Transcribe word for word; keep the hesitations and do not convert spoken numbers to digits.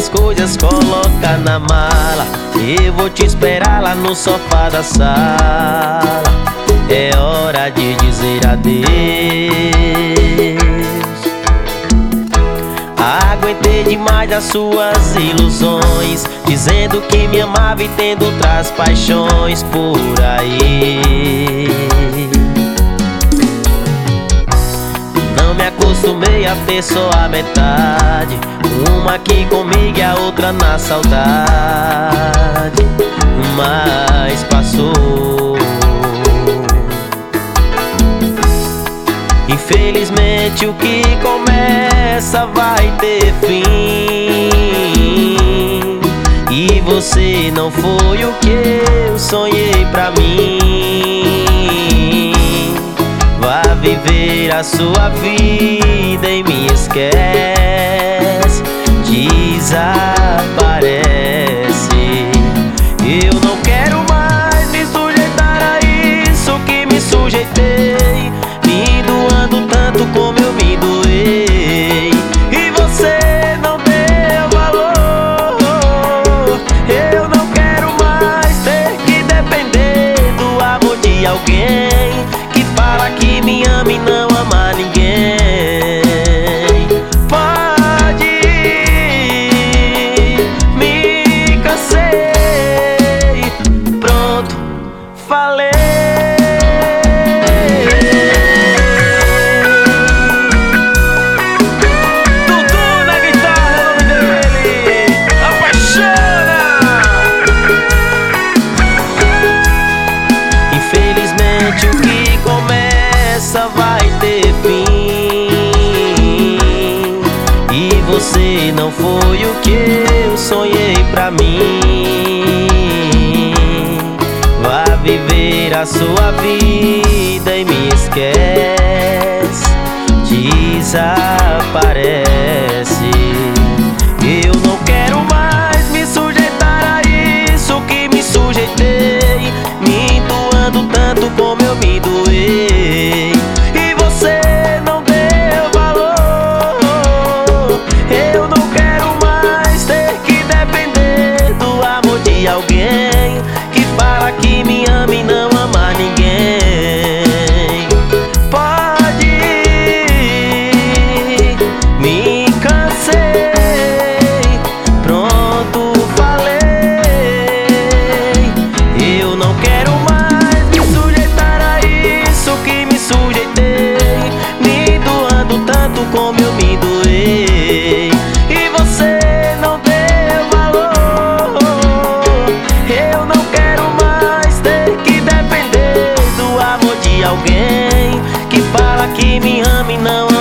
suas coisas, coloca na mala. Eu vou te esperar lá no sofá da sala. É hora de dizer adeus. Aguentei demais as suas ilusões, dizendo que me amava e tendo outras paixões por aí. Não me acostumei a ter só a metade, uma aqui comigo e a outra na saudade. Mas passou. Infelizmente o que começa vai ter fim, e você não foi o que eu sonhei pra mim. Vá viver a sua vida e me esquece, desaparece. Eu não quero mais me sujeitar a isso que me sujeitei, me doando tanto como eu me doei, e você não deu valor. Eu não quero mais ter que depender do amor de alguém que fala que me ama e não ama ninguém. Pode ir, me cansei, pronto, falei. Infelizmente o que começa vai ter fim, e você não foi o que eu sonhei pra mim. Vá viver a sua vida e me esquece, desaparece. Eu não quero mais me sujeitar a isso que me sujeitei, me doando tanto como eu me doei, e você não deu valor. Eu não quero mais ter que depender do amor de alguém que fala que me ama e não ama ninguém. Pode ir, me cansei, pronto, falei. Eu não quero mais me sujeitar a isso que me sujeitei, me doando tanto como eu me doei, e você não deu valor. Eu não quero mais ter que depender do amor de alguém que fala que me ama e não